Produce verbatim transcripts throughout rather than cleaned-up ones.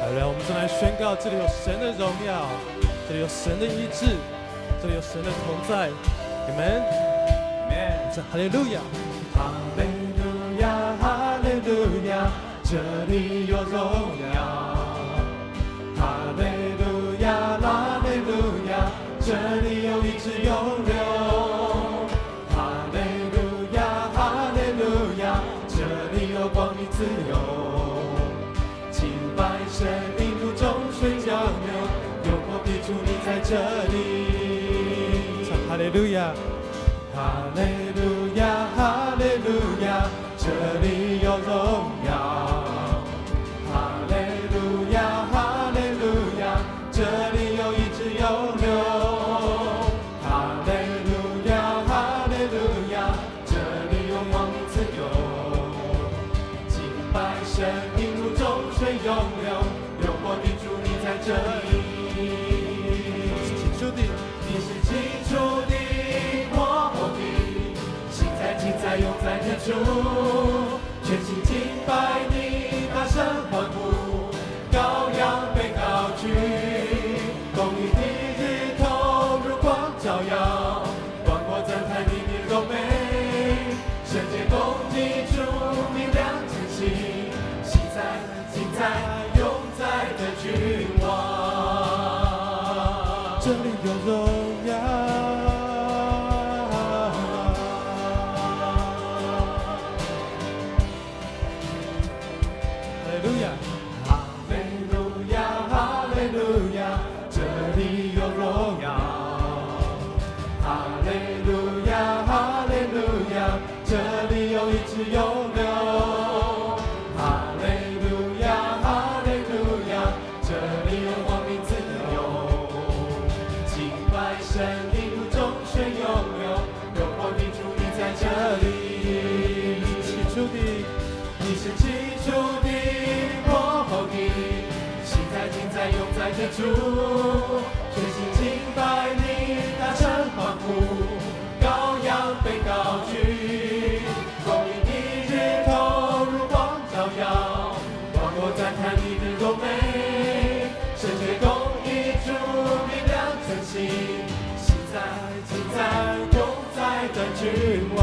来，我们正来宣告，这里有神的荣耀，这里有神的医治，这里有神的同在。Amen， Amen， 哈利路亚，哈利路亚，哈利路亚，这里有荣耀，哈利路亚，哈利路亚，这里有医治有流，哈利路亚，哈利路亚，这里有光明自由。生命如众水江流，有火必助你在这里。唱哈利路亚，哈利路亚，哈利路亚，这里有荣耀。哈利路亚，哈利路亚，这里有医治有流。哈利路亚，哈利路亚，这里有光明自由。敬拜生命如众水涌流。这里，起初的，你是起初的，我后的，现在、今在、永在的主，全心敬拜你，大声欢呼，羔羊被高举，公义的日头如光照耀，广阔赞叹你的荣美，圣洁公义主明亮晨曦，现在、今在、永在的君王。这里有荣耀，哈利路亚，哈利路亚，哈利路亚，这里有荣耀，哈利路亚，哈利路亚，这里有医治有流，哈利路亚，哈利路亚，这里有光明自由。生命如众水涌流，有火必助你在这里。起初的，你是起初的，我后的，现在、今在、永在的主，全心敬拜你，大声欢呼，羔羊被高举，公义的日头如光照耀，广阔赞叹你的荣美，圣洁公义主明亮晨曦。今在、永在的君王，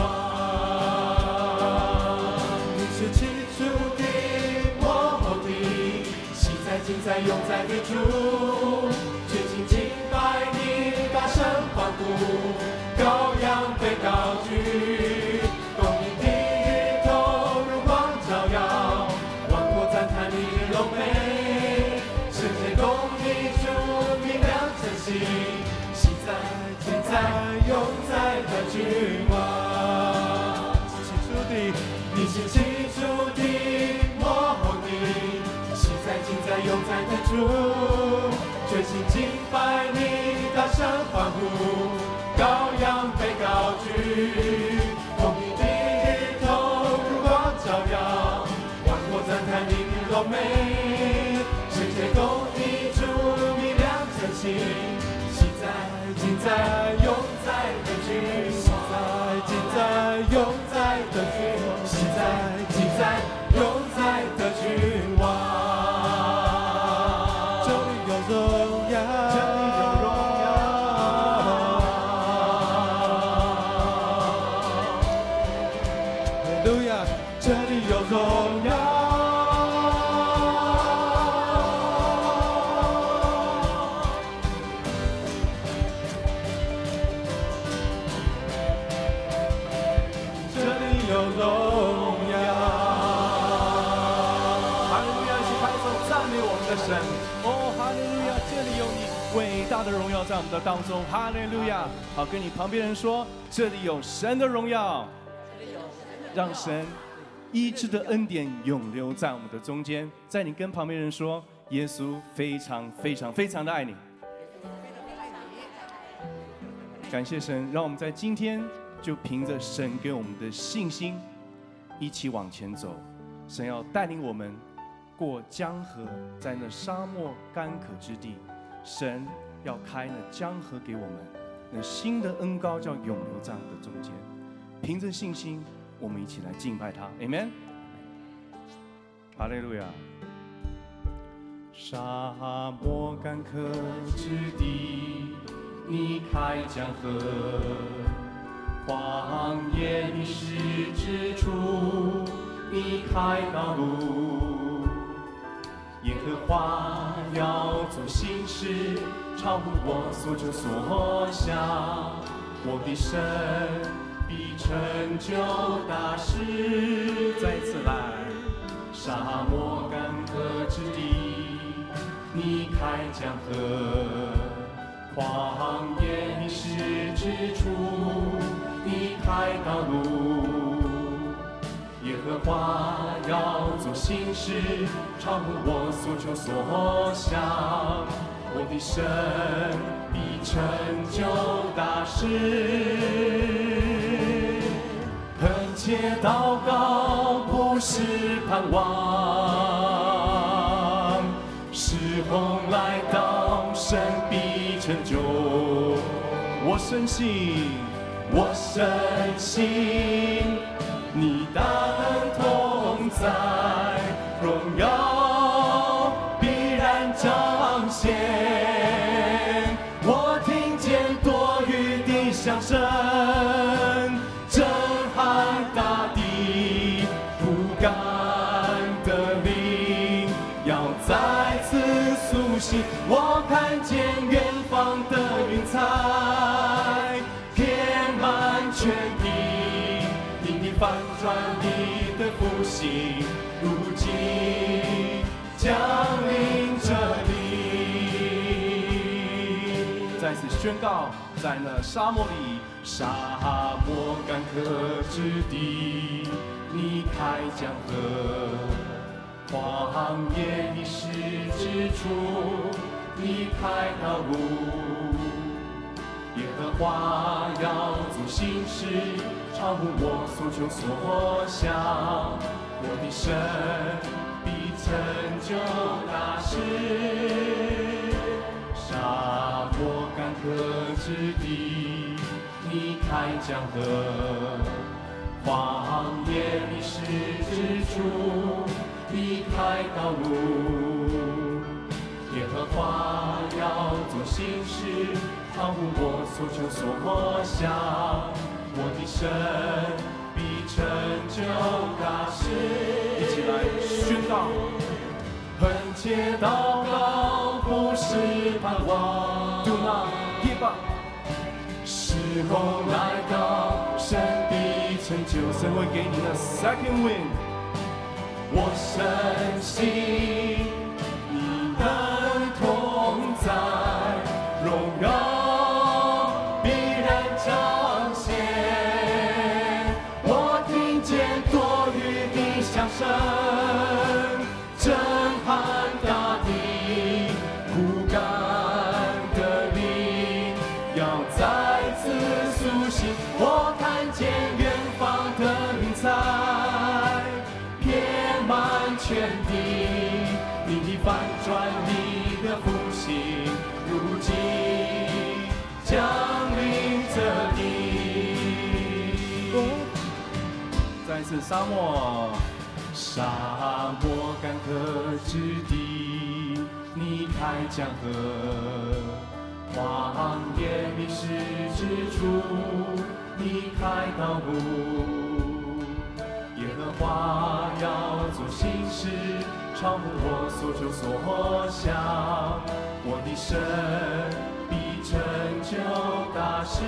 你是起初的，我后的，现在、今在、永在的主，全心敬拜你，大声欢呼，羔羊被高举，公义的日头如光照耀，广阔赞叹你的荣美，圣洁公义主明亮晨曦。现在、永在的君王，起初的，你是起初的，我后的，现在、今在、永在的主，全心敬拜你，大声欢呼，羔羊被高举，公义的日头如光照耀，广阔赞叹你的荣美，圣洁公义主明亮晨曦。今在、永在的君王，今在、永在的君王，现在、今在、永在的君王。这里有荣耀，这里有荣耀，哈利路亚，这里有荣耀。 哦，哈利路亚！这里有你伟大的荣耀在我们的当中，哈利路亚！好，跟你旁边人说，这里有神的荣耀，让神医治的恩典永留在我们的中间。在你跟旁边人说，耶稣非常非常非常的爱你。感谢神，让我们在今天就凭着神给我们的信心，一起往前走。神要带领我们过江河，在那沙漠干渴之地，神要开那江河给我们，那新的恩膏叫永留在我们的中间。凭着信心，我们一起来敬拜他 ，Amen。哈利路亚。 沙漠干渴之地，你开江河；荒野迷失之处，你开道路。耶和华要做新事，超乎我所求所想。我的神必成就大事。再一次来，沙漠干渴之地，你开江河；荒野迷失之处，你开道路。耶和华要做新事，超乎我所求所想。我的神必成就大事。恳切祷告不是盼望，时候来到，神必成就。我深信，我深信，你大能同在，荣耀必然彰显。我听见多雨的响声，震撼大地，不甘的灵要再次苏醒。我看见远方的云彩遍满全地，你的翻转，你的复兴，如今降临这里。再次宣告，在那沙漠里，沙漠干渴之地，你开江河；荒野迷失之处，你开道路。耶和华要做新事，超乎我所求所想。我的神必成就大事。沙漠干渴之地，你开江河；荒野迷失之处，你开道路。耶和华要做新事，超乎我所求所想。我的神必成就大事。一起来宣告，恳切祷告不是盼望 ，Do not give up。时候来到，神必成就，神会给你那 second wind。我深信你能同在，荣耀必然彰显。我听见多雨的响声，震撼大地，不甘的灵要再次苏醒。我看见远方的云彩遍满全地，你的翻转，你的复兴，如今降临这里。再次沙漠，沙漠干渴之地，你开江河；荒野迷失之处，你开道路。耶和华要做新事，超乎我所求所想。我的神必成就大事。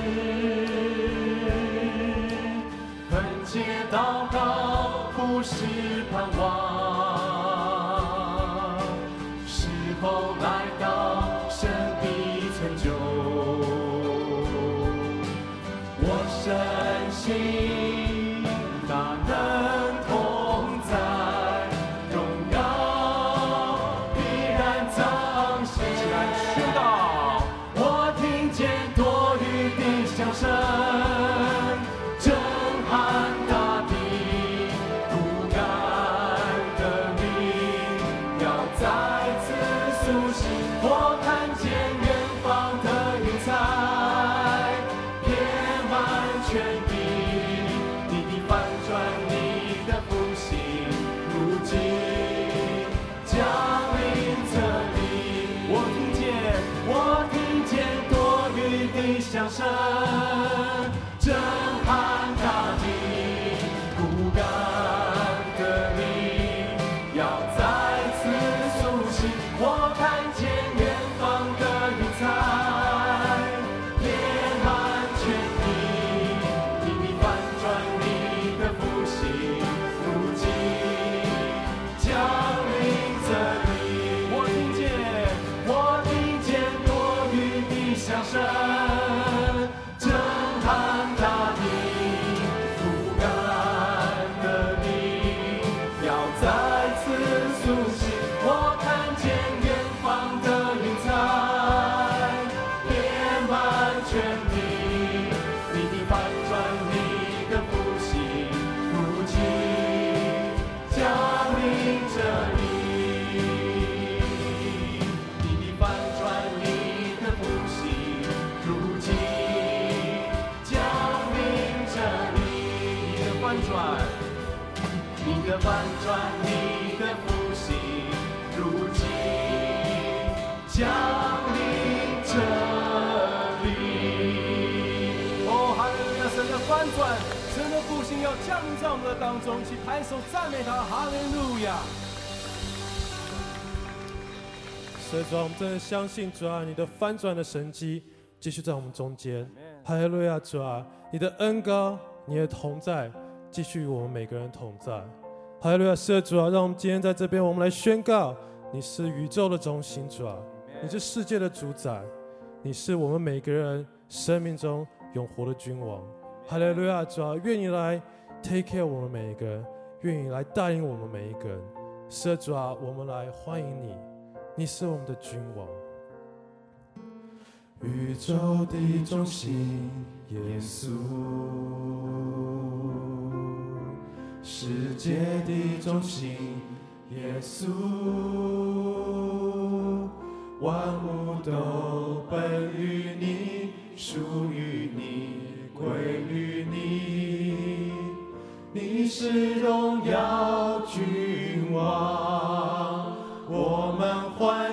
恳切祷告不是盼望，时候来到，神必成就。我深信大能同在，荣耀必然彰显。起来宣告，我听见多雨的响声，震撼大地，不甘的灵要再次苏醒。我看见远方的云彩遍满全地，你的翻转，你的复兴，如今降临这声，震撼大地，不干的你要再次苏醒。我看见远方的云彩遍满全地，你必翻转你的复兴，如今降临这里。我听见，我听见多云的响声，震撼大地，不干的你要再次苏醒。我看见远方的云彩遍满全地，你必翻转你的复兴，如今降临这里。你必翻转你的复兴，如今降临这里。你的翻转，你的翻转，你的复兴，如今降临这里。 哦，哈利路亚！神的翻转，神的复兴要降临在我们的当中，一起拍手赞美他，哈利路亚！ 所以主啊，我们真的相信主啊，你的翻转的神迹继续在我们中间。哈利路亚！主啊，你的恩膏，你的同在，继续与我们每个人同在。哈利路亚！是的，主啊，让我们今天在这边，我们来宣告，你是宇宙的中心，主啊，你是世界的主宰，你是我们每个人生命中永活的君王。哈利路亚！主啊，愿你来 take care 我们每一个人，愿你来带领我们每一个人。是的，主啊，我们来欢迎你，你是我们的君王。 宇宙的中心，耶稣，世界的中心，耶稣，万物都本于你，属于你，归于你。你是荣耀君王，我们欢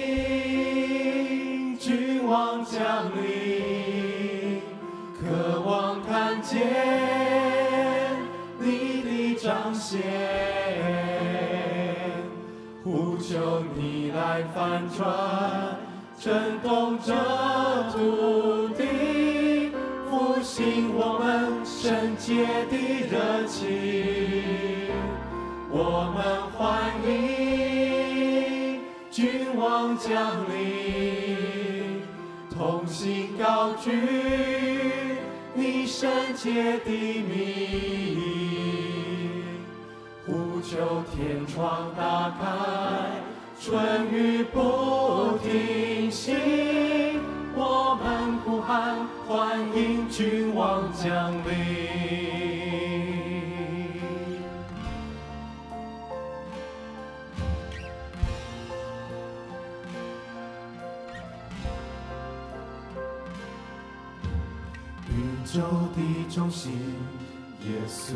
迎君王降临，渴望看见你的彰显，呼求你来翻转，震动这土地，复兴我们圣洁的热情。我们欢迎君王降临，同心高举你圣洁的名，呼求天窗打开，春雨不停息。我们呼喊，欢迎君王降临。宇宙的中心，耶稣，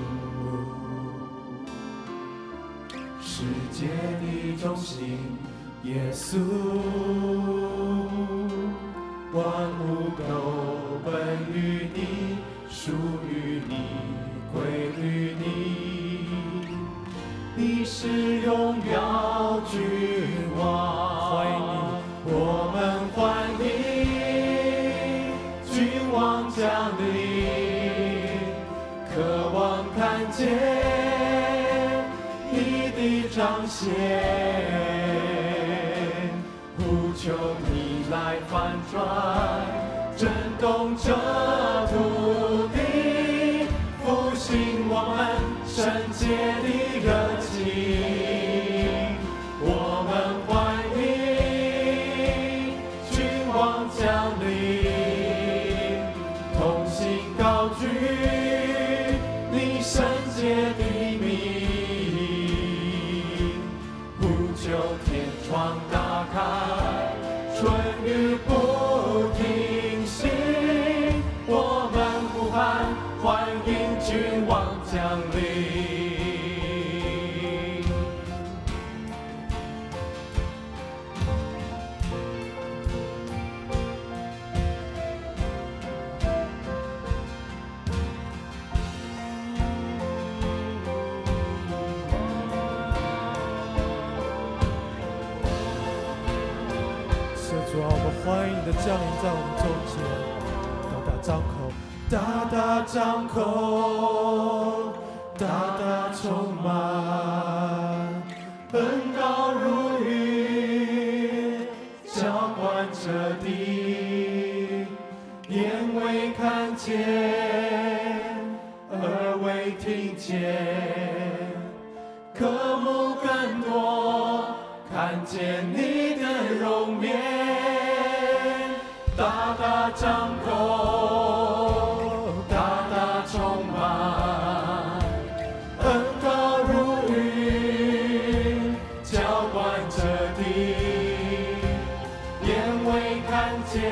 世界的中心，耶稣，万物都本于你，属于你，归于你。你是荣耀君王， 欢迎你， 我们欢迎君王降临，渴望看见你的彰显，呼求你来翻转，震动这土地，复兴我们圣洁的热情。我们欢迎君王降临，同心高举你圣洁的名，呼求天窗打开，春雨不停息。我们呼喊，欢迎君王降临。 主啊，我们欢迎你的降临在我们中间。大大张口，大大张口，大大充满， 恩膏如雨，浇灌着地，眼未看见，耳未听见，渴慕更多，看见你的容颜，大大张口，大大充满，恩膏如雨，浇灌着地，眼未看见，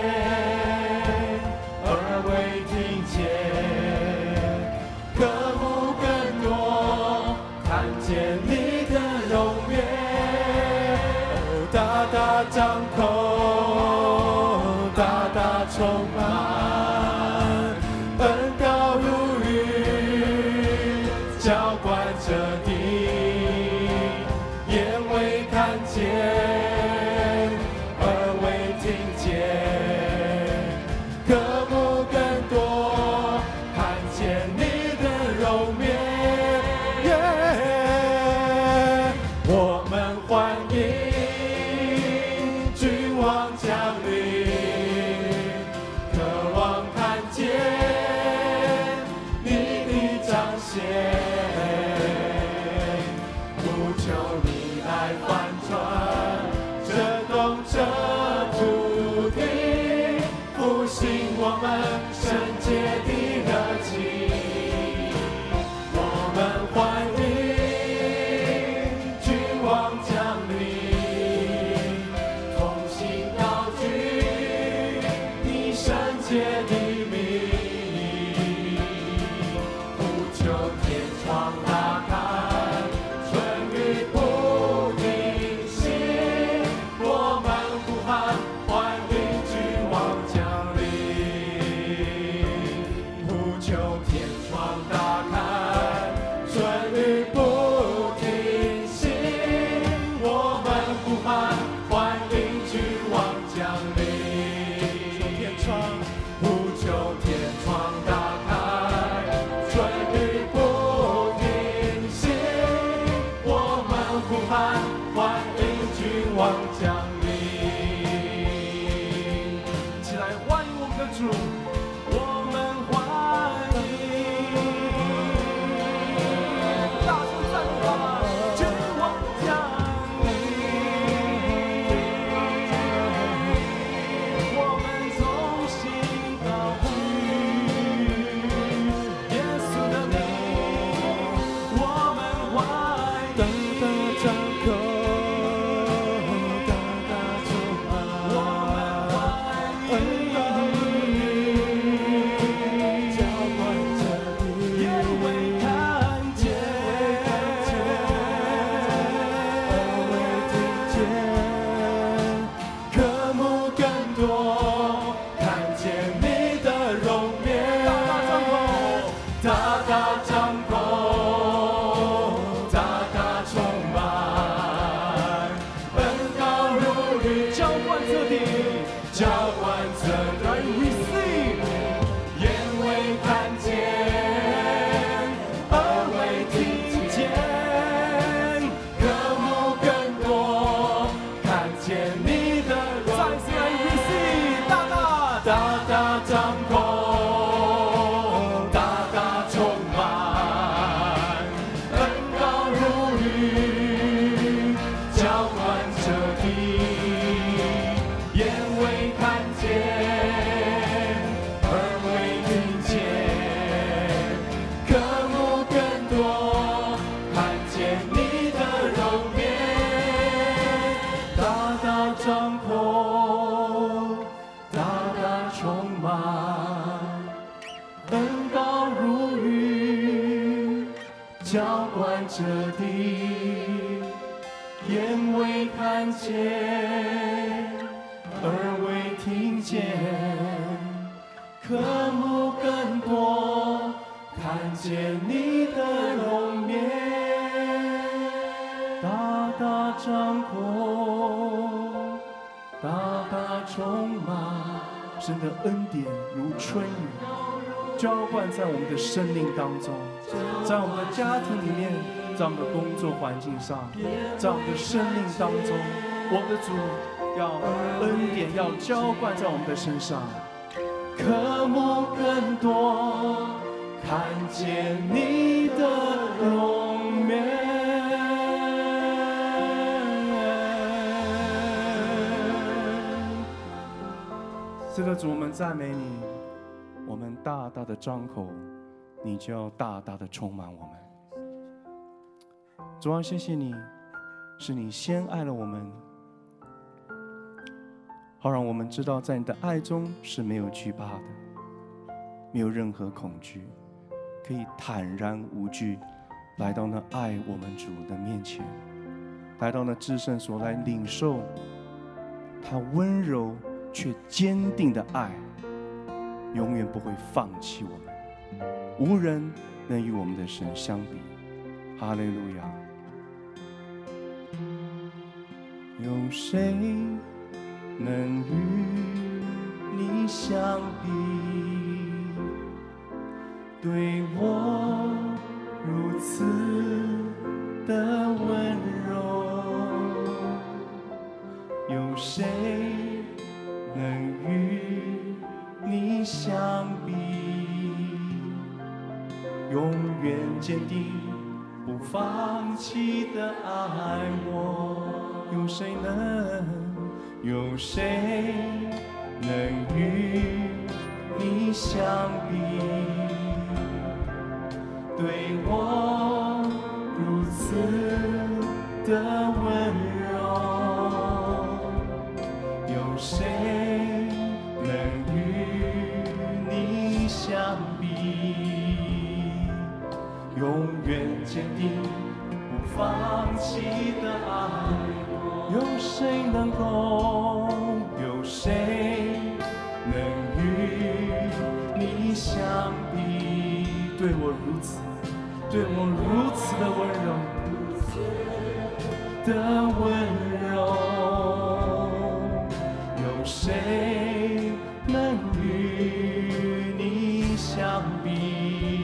耳未听见，渴慕更多，看见你的容颜。大大张口，大大充满，恩膏如雨，浇灌着地，眼未看见，耳未听见，渴慕更多，看见你的容颜。我们欢迎君王降临，渴望看见你的彰显，呼求你来翻转这动这土地，复兴我们圣洁的热情。我们欢迎君王降临，同心高举你圣洁的名，呼求天窗打开，春雨不停息，我们呼喊欢迎君王降临，呼求天窗打开，春雨不停息，我们呼喊欢迎君王降临。天窗，呼求天窗打开，春雨不停息，我们呼喊欢迎君王降临。一起来欢迎我们的主，我们欢迎，大声赞美他，君王降临，我们同心高举耶稣的名，我们欢迎，大大张口，大大充满，我们欢迎，浇灌着地，眼未看见，耳未听见，渴慕更多，看见你的容颜。大大张口，大大充满，恩膏如雨，浇灌着地，浇灌着地。receive， 眼未看见，耳未听见，渴慕更多，看见你的容颜。再次来 receive， 大大大大张口，大大充满，恩膏如雨，浇灌着地，眼未看见，耳未听见，渴慕更多，看见你的容颜。大大张口，大大充满，恩膏如雨，浇灌着地，眼未看见，耳未听见，渴慕更多，看见你的容颜。大大张口，大大充满，神的恩典如春雨浇灌在我们的生命当中，在我们的家庭里面，在我们的工作环境上，在我们的生命当中，我的主要恩典要浇灌在我们的身上，渴慕更多看见你的容颜。是的，主，我们赞美你，我们大大的张口，你就要大大的充满我们。主啊，谢谢你，是你先爱了我们，好让我们知道在你的爱中是没有惧怕的，没有任何恐惧，可以坦然无惧来到那爱我们主的面前，来到那至圣所来领受他温柔却坚定的爱，永远不会放弃我们，无人能与我们的神相比。哈利路亚！有谁能与你相比？对我如此的温柔，有谁能与你相比？永远坚定不放弃的爱我，有谁能有谁能与你相比？对我如此的温柔，有谁能与你相比？永远坚定不放弃的爱，有谁能够？有谁能与你相比？对我如此，对我如此的温柔，的温柔，有谁能与你相比？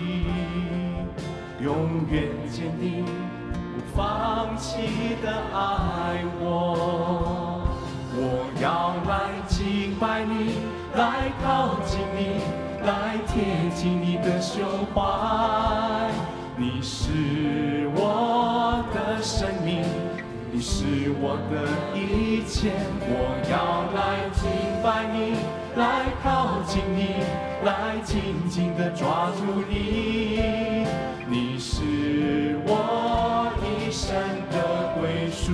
永远坚定不放弃的爱我，我要来敬拜你，来靠近你，来贴近你的胸怀。你是我的生命，你是我的一切，我要来敬拜你，来靠近你，来紧紧地抓住你。你是我一生的归属，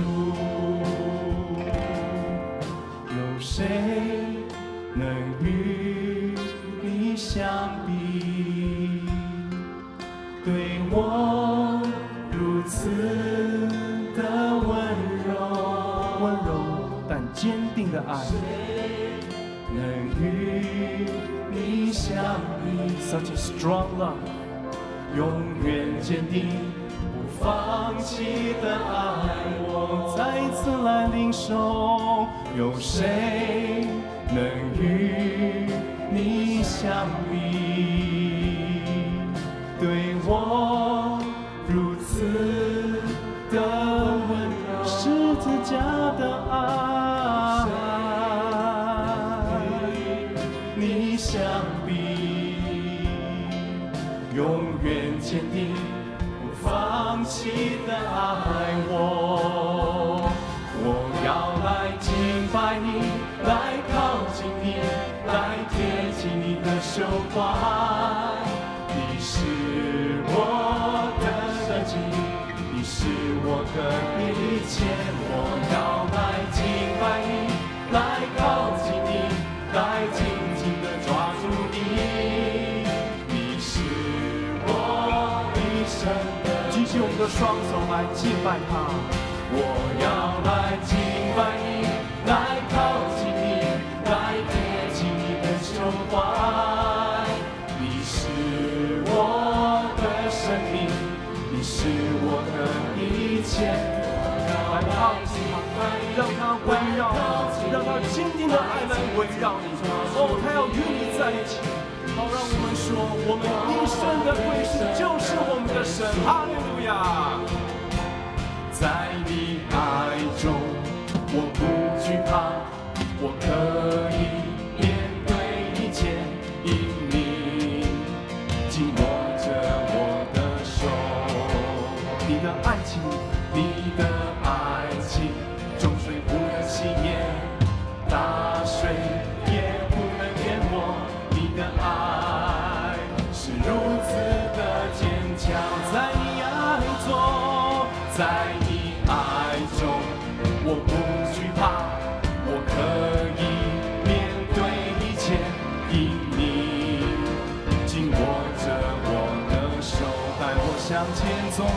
有谁能与你相比？对我如此的温柔，温柔但坚定的爱，能与你相比 ？Such a strong love。永远坚定不放弃的爱我，再次来领受，有谁能与你相比？对我如此的温柔，十字架的爱，你相比？永远坚定不放弃的爱我，我要来敬拜你，来靠近你，来贴近你的胸怀。你是我的生机，你是我的一切，我要来敬拜你，来靠近你，来紧紧地抓住你。举起我们的双手来敬拜他，我要来敬拜你，来靠近你，来贴近你的胸怀。你是我的生命，你是我的一切，来靠近他，让他围绕，让他紧定的爱来围绕你。哦，他要与你在一起。好，让我们说，我们一生的归属就是我们的神。哈利路亚！ 在你爱中，我不惧怕，我可以面对一切，因你紧握着我的手。 你的爱情， 你的爱情，众水不能熄灭，大水也不能淹没。你的爱是如此的坚强，在你爱中，在你爱中，我不惧怕，我可以面对一切，因你紧握着我的手，带我向前走。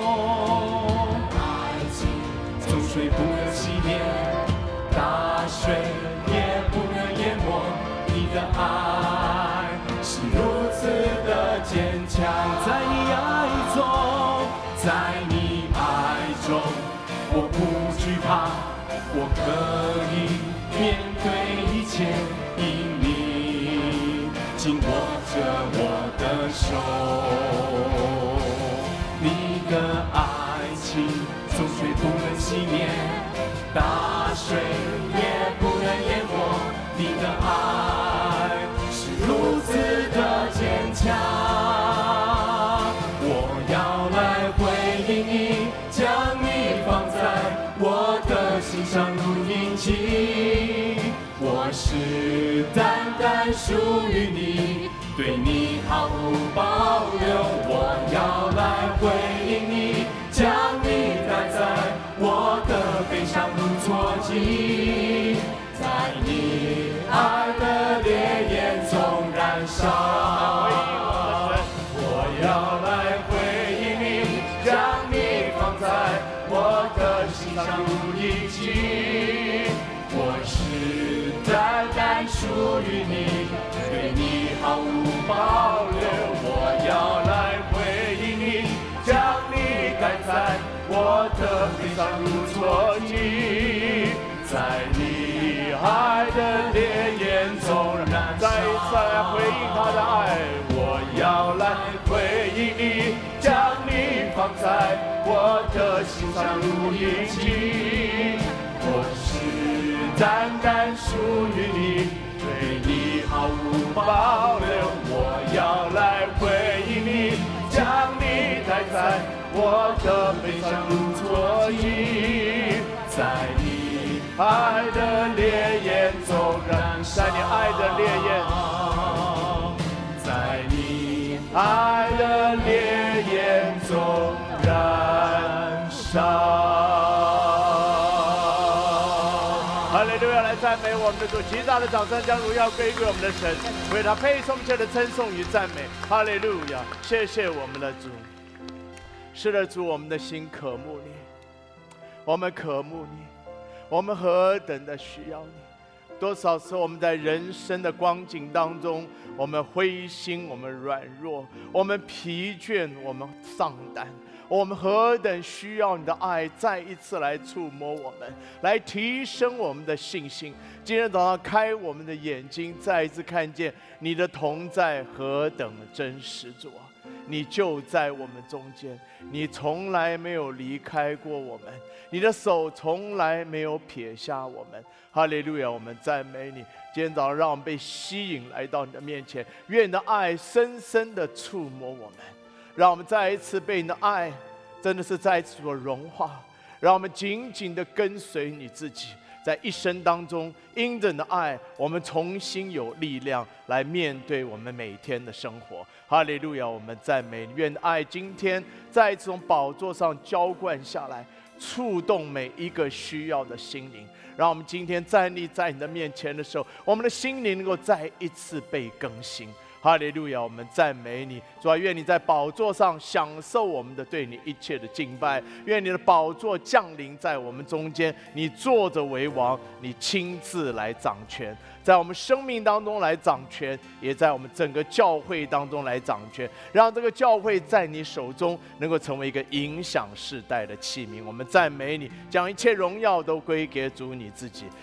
爱情，众水不能熄灭，大水也不能淹没。你的爱是如此的坚强，在你爱中，在你爱中，我不惧怕，我可以面对一切，因你紧握着我的手。你的爱情，众水不能熄灭，大水也不能淹没。你的爱是如此的坚强，我要来回应你，将你放在我的心上如印记。我是单单属于你，对你毫无保留。我要来回应你，将你带在我的背上如坐骑，在你爱的烈焰中燃烧。我要来回应你，将你放在我的心上如印记。我是单单属于你，对你毫无保留。我要来回应你，将你带在我的背上如坐骑，在你爱的烈焰中燃烧。再一次来回应他的爱，我要来回应你，将你放在我的心上如印记。我是单单属于你，对你毫无保留。我要来回应你，将你带在我的背上如坐骑，在你爱的烈焰中燃烧。在你爱的烈焰，在你爱的烈焰中燃烧。哈利路亚！来赞美我们的主，极大的掌声将荣耀归给我们的神，为他配颂一切的称颂与赞美。哈利路亚！谢谢我们的主。是的，主，我们的心渴慕你，我们渴慕你，我们何等的需要你！多少次我们在人生的光景当中，我们灰心，我们软弱，我们疲倦，我们丧胆。我们何等需要你的爱再一次来触摸我们，来提升我们的信心。今天早上开我们的眼睛，再一次看见你的同在何等真实。主啊，你就在我们中间，你从来没有离开过我们，你的手从来没有撇下我们。哈利路亚！我们赞美你。今天早上让我们被吸引来到你的面前，愿你的爱深深的触摸我们，让我们再一次被你的爱真的是再一次所融化，让我们紧紧的跟随你自己，在一生当中因着你的爱，我们重新有力量来面对我们每天的生活。哈利路亚！我们赞美你，愿爱今天在一次从宝座上浇灌下来，触动每一个需要的心灵。让我们今天站立在你的面前的时候，我们的心灵能够再一次被更新。哈利路亚！我们赞美你，主啊，愿你在宝座上享受我们的对你一切的敬拜，愿你的宝座降临在我们中间，你坐着为王，你亲自来掌权，在我们生命当中来掌权，也在我们整个教会当中来掌权，让这个教会在你手中能够成为一个影响世代的器皿。我们赞美你，将一切荣耀都归给主你自己。